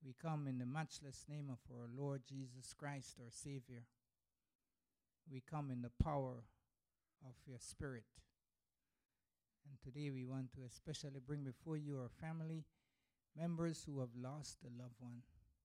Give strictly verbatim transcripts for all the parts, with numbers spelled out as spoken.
We come in the matchless name of our Lord Jesus Christ, our Savior. We come in the power of your Spirit. And today we want to especially bring before you our family members who have lost a loved one.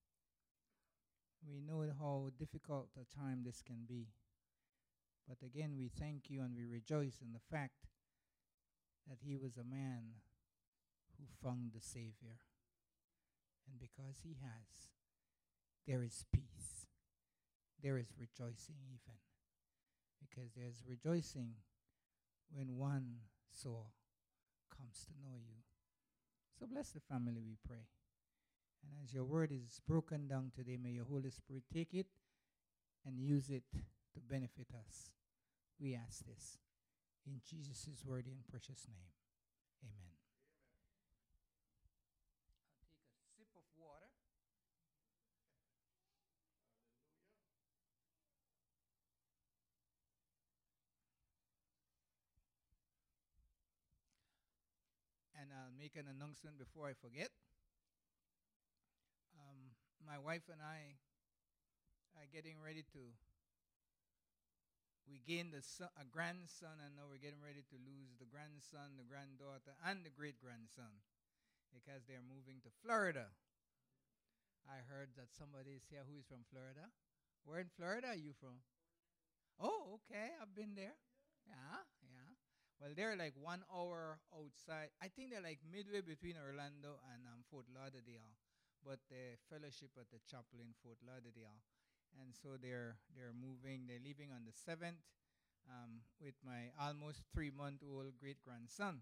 We know how difficult a time this can be. But again, we thank you and we rejoice in the fact that he was a man who found the Savior. And because he has, there is peace. There is rejoicing even. Because there's rejoicing when one soul comes to know you. So bless the family, we pray. And as your word is broken down today, may your Holy Spirit take it and use it to benefit us. We ask this in Jesus' worthy and precious name. Amen. I'll take a sip of water. And I'll make an announcement before I forget. Um, my wife and I are getting ready to, we gained a, son, a grandson, and now we're getting ready to lose the grandson, the granddaughter, and the great-grandson because they're moving to Florida. I heard that somebody is here who is from Florida. Where in Florida are you from? Oh, okay, I've been there. Yeah, yeah. Well, they're like one hour outside. I think they're like midway between Orlando and um, Fort Lauderdale, but the fellowship at the chapel in Fort Lauderdale. And so they're they're moving. They're leaving on the seventh um, with my almost three-month-old great-grandson.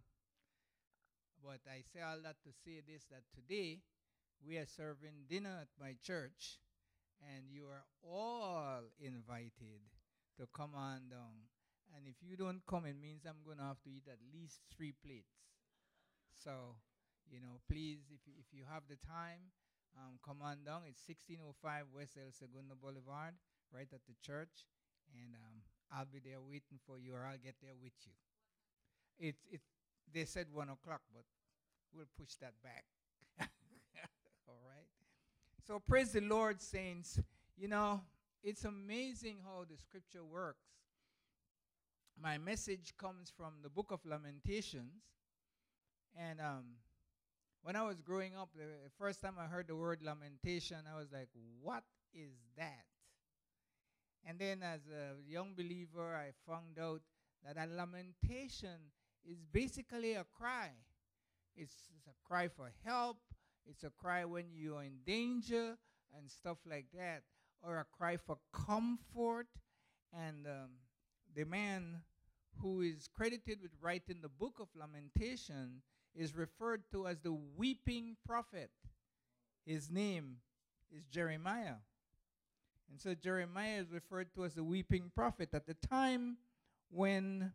But I say all that to say this, that today we are serving dinner at my church, and you are all invited to come on down. And if you don't come, it means I'm going to have to eat at least three plates. So, you know, please, if you, if you have the time, um, come on down. It's sixteen oh five West El Segundo Boulevard, right at the church. And um, I'll be there waiting for you, or I'll get there with you. It's it. They said one o'clock, but we'll push that back. All right? So praise the Lord, saints. You know, it's amazing how the scripture works. My message comes from the book of Lamentations. And um, when I was growing up, the first time I heard the word lamentation, I was like, what is that? And then as a young believer, I found out that a lamentation is basically a cry. It's, it's a cry for help. It's a cry when you're in danger and stuff like that. Or a cry for comfort. And um, the man who is credited with writing the book of Lamentation is referred to as the weeping prophet. His name is Jeremiah. And so Jeremiah is referred to as the weeping prophet. At the time when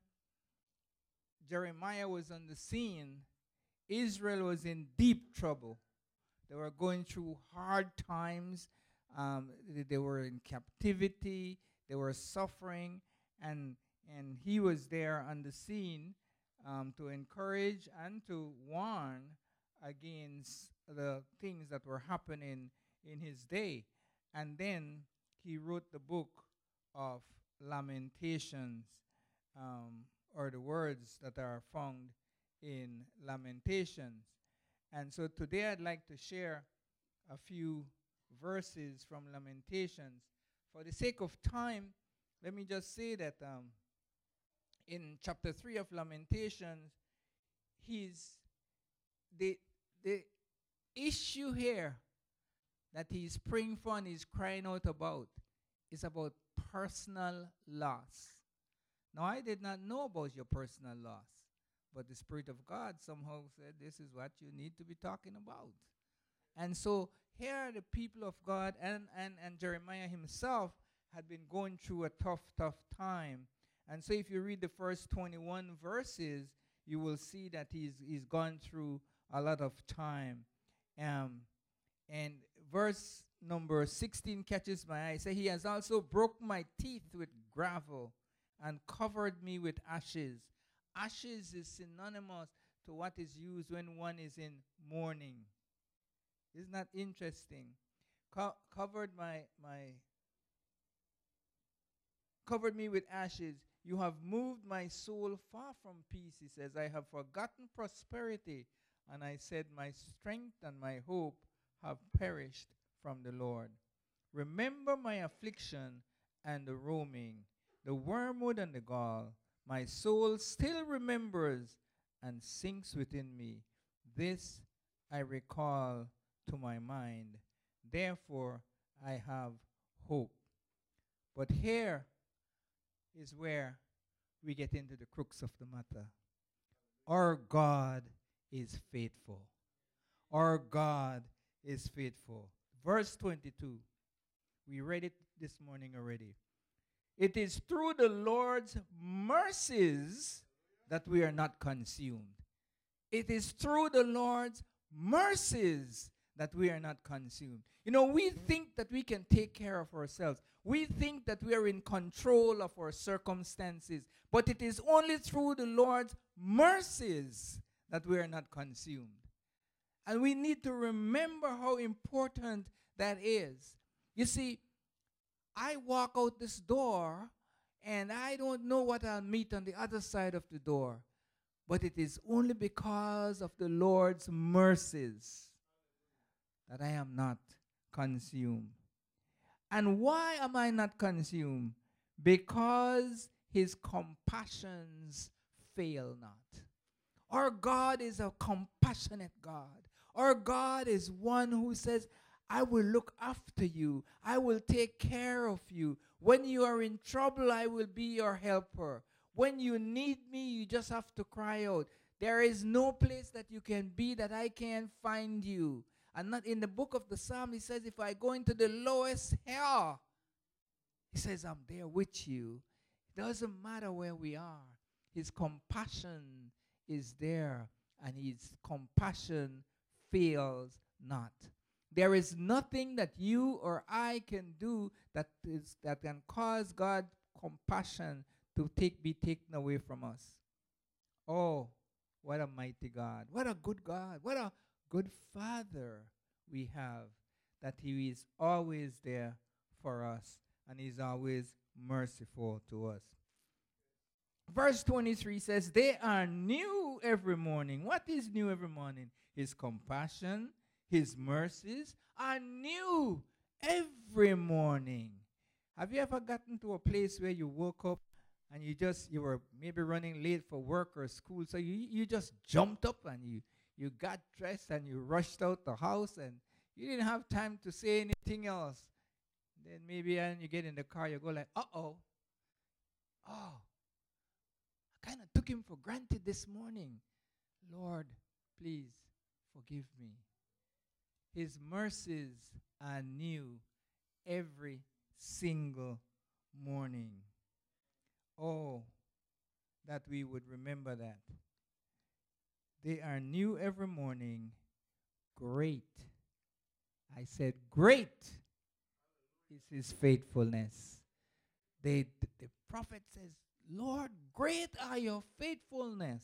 Jeremiah was on the scene, Israel was in deep trouble. They were going through hard times. Um, they were in captivity. They were suffering. And, and he was there on the scene um, to encourage and to warn against the things that were happening in his day. And then he wrote the book of Lamentations, um, or the words that are found in Lamentations. And so today I'd like to share a few verses from Lamentations. For the sake of time, let me just say that um, in chapter three of Lamentations, he's the, the issue here that he's praying for and he's crying out about is about personal loss. Now, I did not know about your personal loss, but the Spirit of God somehow said this is what you need to be talking about. And so here are the people of God, and, and, and Jeremiah himself had been going through a tough, tough time. And so if you read the first twenty-one verses, you will see that he's, he's gone through a lot of time. Um, and verse number sixteen catches my eye. It says, he has also broke my teeth with gravel and covered me with ashes. Ashes is synonymous to what is used when one is in mourning. Isn't that interesting? Co- covered my my covered me with ashes. You have moved my soul far from peace, he says. I have forgotten prosperity, and I said, my strength and my hope have perished from the Lord. Remember my affliction and the roaming, the wormwood and the gall. My soul still remembers and sinks within me. This I recall to my mind. Therefore, I have hope. But here is where we get into the crux of the matter. Our God is faithful. Our God is faithful. Verse twenty-two. We read it this morning already. It is through the Lord's mercies that we are not consumed. It is through the Lord's mercies that we are not consumed. You know, we think that we can take care of ourselves. We think that we are in control of our circumstances. But it is only through the Lord's mercies that we are not consumed. And we need to remember how important that is. You see, I walk out this door and I don't know what I'll meet on the other side of the door. But it is only because of the Lord's mercies that I am not consumed. And why am I not consumed? Because his compassions fail not. Our God is a compassionate God. Our God is one who says, I will look after you. I will take care of you. When you are in trouble, I will be your helper. When you need me, you just have to cry out. There is no place that you can be that I can't find you. And not in the book of the Psalm, he says, if I go into the lowest hell, he says, I'm there with you. It doesn't matter where we are. His compassion is there, and his compassion fails not. There is nothing that you or I can do that is that can cause God's compassion to take be taken away from us. Oh, what a mighty God. What a good God. What a good Father we have, that he is always there for us and he's always merciful to us. Verse twenty-three says, they are new every morning. What is new every morning? His compassion, his mercies are new every morning. Have you ever gotten to a place where you woke up and you just, you were maybe running late for work or school, so you, you just jumped up and you, you got dressed and you rushed out the house and you didn't have time to say anything else. Then maybe when you get in the car, you go like, uh-oh. Oh, I kind of took him for granted this morning. Lord, please forgive me. His mercies are new every single morning. Oh, that we would remember that. They are new every morning. Great. I said, great is his faithfulness. They, th- the prophet says, Lord, great are your faithfulness.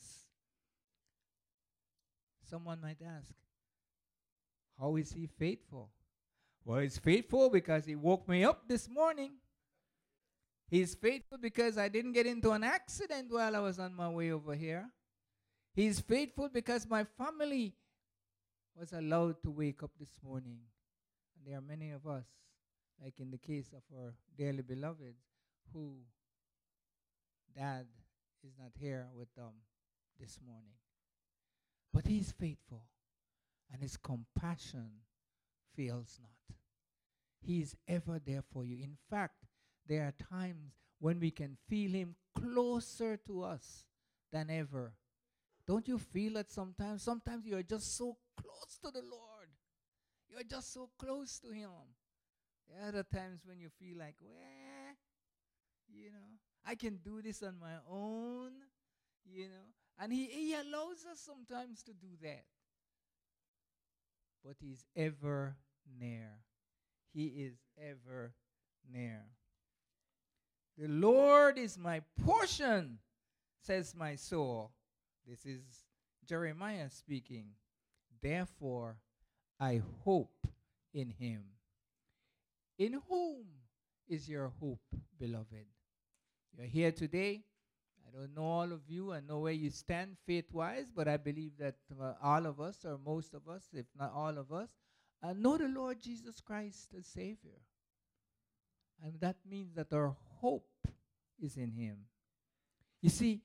Someone might ask, how is he faithful? Well, he's faithful because he woke me up this morning. He's faithful because I didn't get into an accident while I was on my way over here. He's faithful because my family was allowed to wake up this morning. And there are many of us, like in the case of our dearly beloved, who dad is not here with them this morning. But he's faithful, and his compassion fails not. He is ever there for you. In fact, there are times when we can feel him closer to us than ever. Don't you feel it sometimes? Sometimes you are just so close to the Lord. You're just so close to him. There are other times when you feel like, well, you know, I can do this on my own, you know. And he, he allows us sometimes to do that. But he's ever near. He is ever near. The Lord is my portion, says my soul. This is Jeremiah speaking. Therefore, I hope in him. In whom is your hope, beloved? You're here today. I don't know all of you. I know where you stand faith-wise, but I believe that uh, all of us, or most of us, if not all of us, uh, know the Lord Jesus Christ as Savior. And that means that our hope is in him. You see,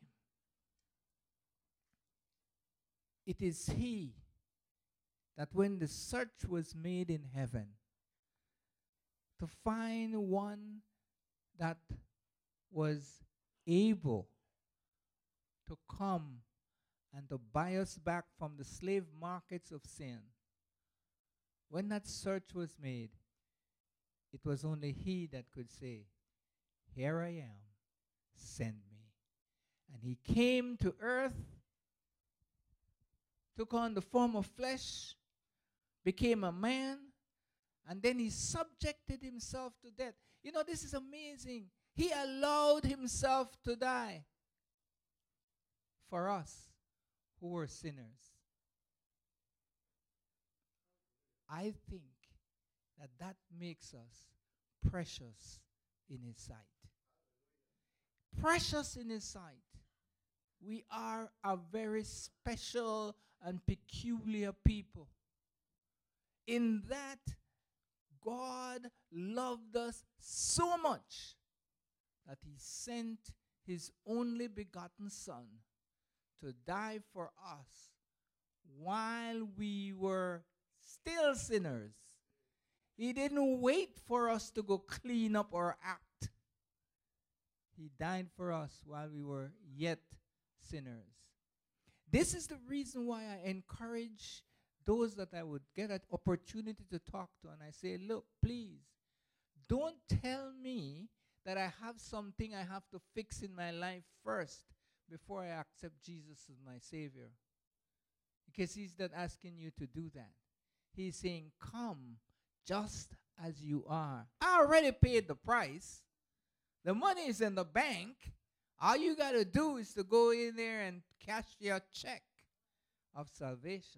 it is he that when the search was made in heaven to find one that was able to come and to buy us back from the slave markets of sin, when that search was made, it was only he that could say, "Here I am, send me." And he came to earth, took on the form of flesh, became a man, and then he subjected himself to death. You know, this is amazing. He allowed himself to die for us who were sinners. I think that that makes us precious in his sight. Precious in his sight. We are a very special and peculiar people, in that God loved us so much that he sent his only begotten Son to die for us while we were still sinners. He didn't wait for us to go clean up our act. He died for us while we were yet sinners. This is the reason why I encourage those that I would get an opportunity to talk to, and I say, look, please, don't tell me that I have something I have to fix in my life first before I accept Jesus as my Savior. Because he's not asking you to do that. He's saying, come just as you are. I already paid the price. The money is in the bank. All you got to do is to go in there and cash your check of salvation.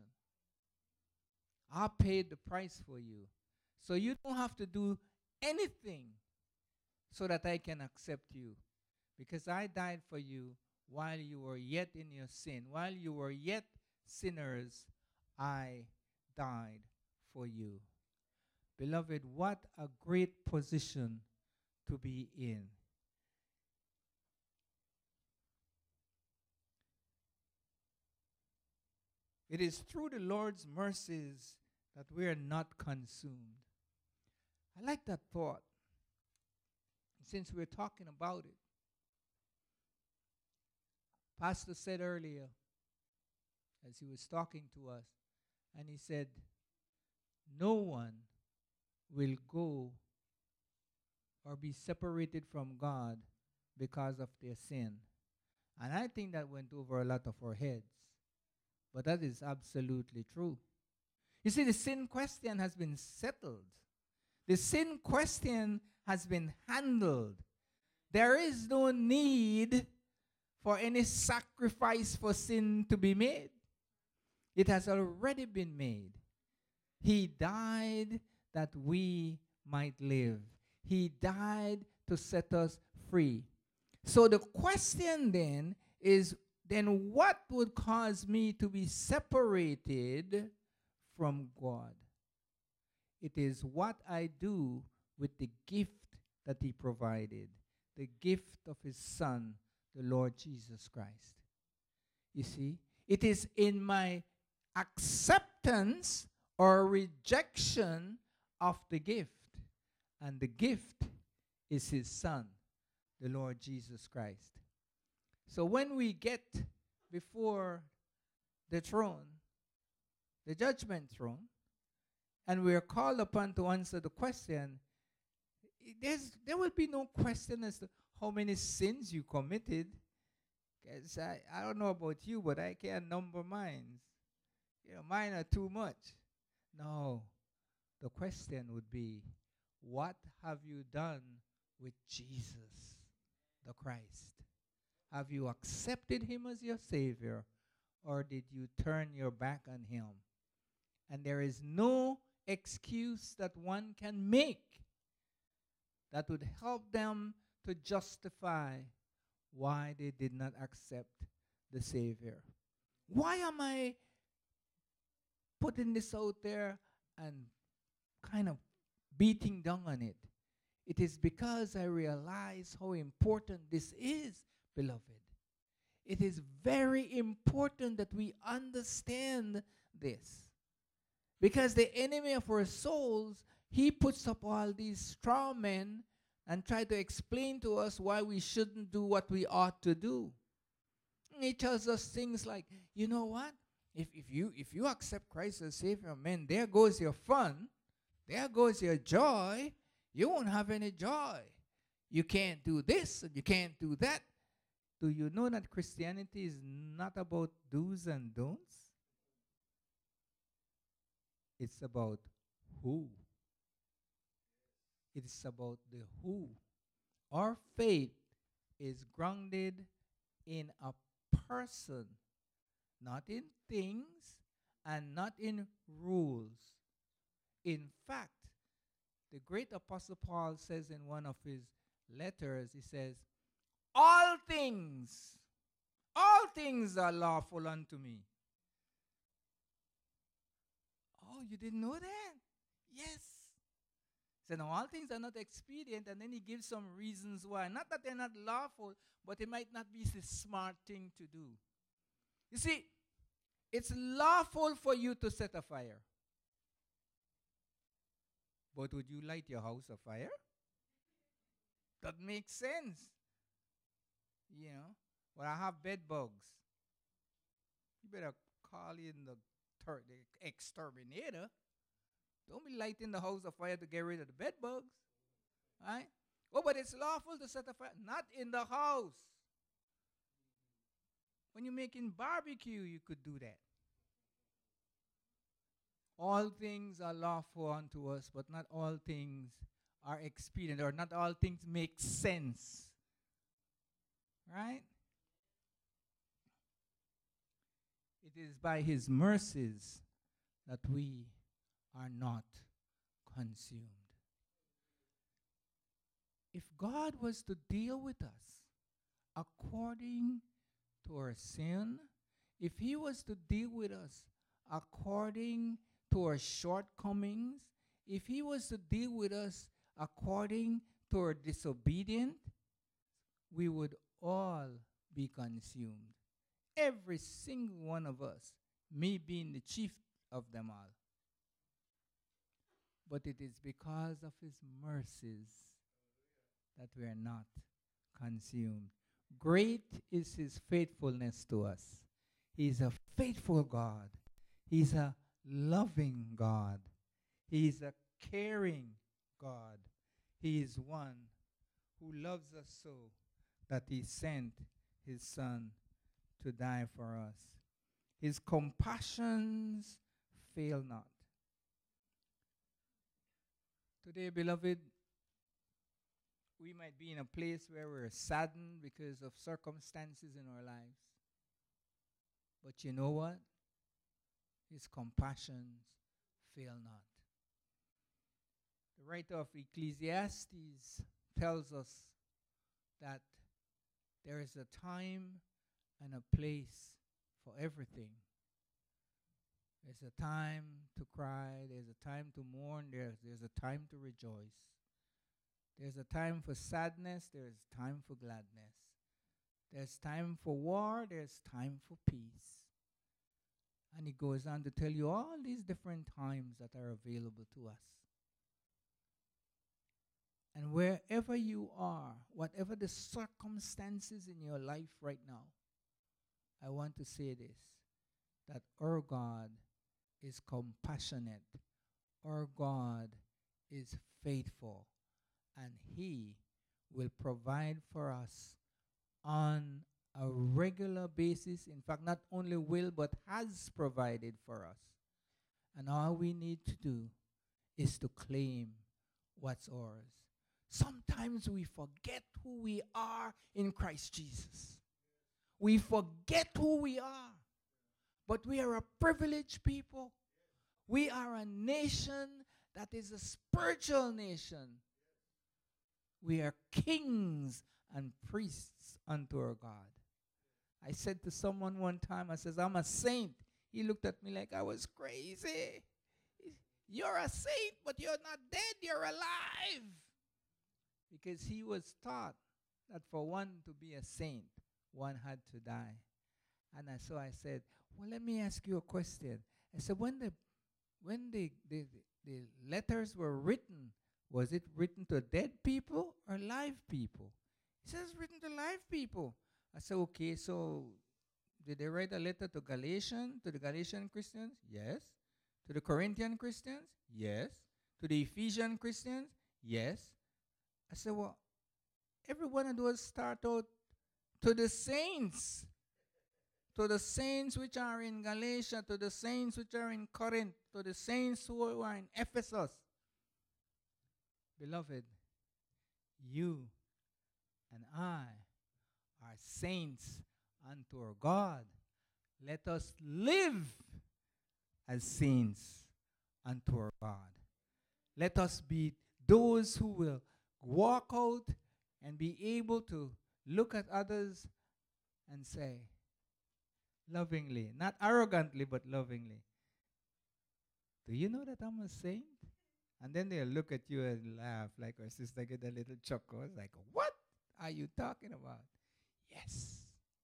I paid the price for you. So you don't have to do anything so that I can accept you. Because I died for you while you were yet in your sin. While you were yet sinners, I died for you. Beloved, what a great position to be in. It is through the Lord's mercies that we are not consumed. I like that thought. Since we're talking about it, Pastor said earlier, as he was talking to us, and he said, no one will go or be separated from God because of their sin. And I think that went over a lot of our heads. But that is absolutely true. You see, the sin question has been settled. The sin question has been handled. There is no need for any sacrifice for sin to be made. It has already been made. He died that we might live. He died to set us free. So the question then is, then what would cause me to be separated from God? It is what I do with the gift that he provided, the gift of his Son, the Lord Jesus Christ. You see, it is in my acceptance or rejection of the gift. And the gift is his Son, the Lord Jesus Christ. So when we get before the throne, the judgment throne, and we are called upon to answer the question, there's, there will be no question as to how many sins you committed. Because I, I don't know about you, but I can't number mine. You know, mine are too much. No. The question would be, what have you done with Jesus, the Christ? Have you accepted him as your Savior, or did you turn your back on him? And there is no excuse that one can make that would help them to justify why they did not accept the Savior. Why am I putting this out there and kind of beating down on it? It is because I realize how important this is, beloved. It is very important that we understand this. Because the enemy of our souls, he puts up all these straw men and try to explain to us why we shouldn't do what we ought to do. He tells us things like, you know what? If, if, you, if you accept Christ as Savior, man, there goes your fun. There goes your joy. You won't have any joy. You can't do this and you can't do that. Do you know that Christianity is not about do's and don'ts? It's about who. It's about the who. Our faith is grounded in a person, not in things and not in rules. In fact, the great Apostle Paul says in one of his letters, he says, all things, all things are lawful unto me. Oh, you didn't know that? Yes. So now all things are not expedient, and then he gives some reasons why. Not that they're not lawful, but it might not be the smart thing to do. You see, it's lawful for you to set a fire. But would you light your house afire? That makes sense. You know, well, I have bed bugs. You better call in the, ter- the exterminator. Don't be lighting the house afire to get rid of the bed bugs. Right? Oh, but it's lawful to set a fire. Not in the house. When you're making barbecue, you could do that. All things are lawful unto us, but not all things are expedient, or not all things make sense. Right? It is by his mercies that we are not consumed. If God was to deal with us according to our sin, if he was to deal with us according to our shortcomings, if he was to deal with us according to our disobedience, we would all be consumed. Every single one of us, me being the chief of them all. But it is because of his mercies that we are not consumed. Great is his faithfulness to us. He is a faithful God. He's a loving God. He is a caring God. He is one who loves us so that he sent his son to die for us. His compassions fail not. Today, beloved, we might be in a place where we're saddened because of circumstances in our lives. But you know what? His compassions fail not. The writer of Ecclesiastes tells us that there is a time and a place for everything. There's a time to cry. There's a time to mourn. There's, there's a time to rejoice. There's a time for sadness. There's time for gladness. There's time for war. There's time for peace. And he goes on to tell you all these different times that are available to us. And wherever you are, whatever the circumstances in your life right now, I want to say this, that our God is compassionate. Our God is faithful. And he will provide for us on a regular basis. In fact, not only will, but has provided for us. And all we need to do is to claim what's ours. Sometimes we forget who we are in Christ Jesus. We forget who we are. But we are a privileged people. We are a nation that is a spiritual nation. We are kings and priests unto our God. I said to someone one time, I says, I'm a saint. He looked at me like I was crazy. You're a saint, but you're not dead, you're alive. Because he was taught that for one to be a saint, one had to die. And I, so I said, well, let me ask you a question. I said, when the when the, the, the letters were written, was it written to dead people or live people? He says, written to live people. I said, okay, so did they write a letter to Galatians, to the Galatian Christians? Yes. To the Corinthian Christians? Yes. To the Ephesian Christians? Yes. I said, well, every one of those start out to the saints. To the saints which are in Galatia, to the saints which are in Corinth, to the saints who are in Ephesus. Beloved, you and I are saints unto our God. Let us live as saints unto our God. Let us be those who will walk out and be able to look at others and say, lovingly, not arrogantly, but lovingly, do you know that I'm a saint? And then they'll look at you and laugh, like our sister get a little chuckle. It's like, what are you talking about? Yes.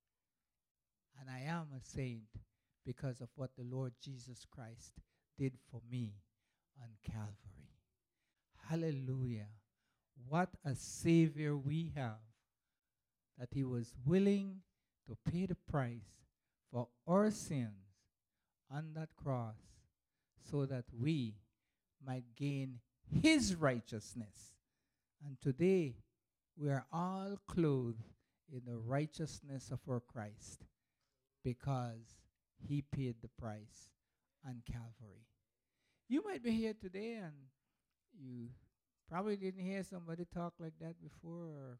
And I am a saint because of what the Lord Jesus Christ did for me on Calvary. Hallelujah. What a Savior we have, that he was willing to pay the price for our sins on that cross so that we might gain his righteousness. And today we are all clothed in the righteousness of our Christ because he paid the price on Calvary. You might be here today and you probably didn't hear somebody talk like that before, or,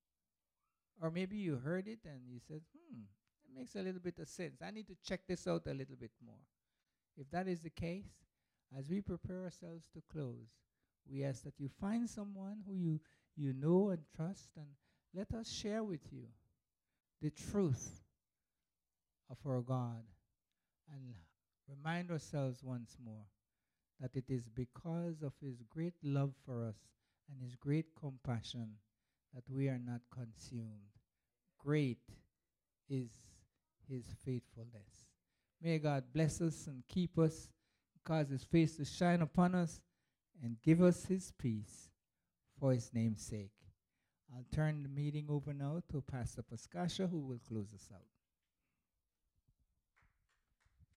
or maybe you heard it and you said, hmm, it makes a little bit of sense. I need to check this out a little bit more. If that is the case, as we prepare ourselves to close, we ask that you find someone who you, you know and trust, and let us share with you the truth of our God, and remind ourselves once more that it is because of his great love for us and his great compassion that we are not consumed. Great is his faithfulness. May God bless us and keep us, cause his face to shine upon us, and give us his peace for his name's sake. I'll turn the meeting over now to Pastor Paskasha, who will close us out.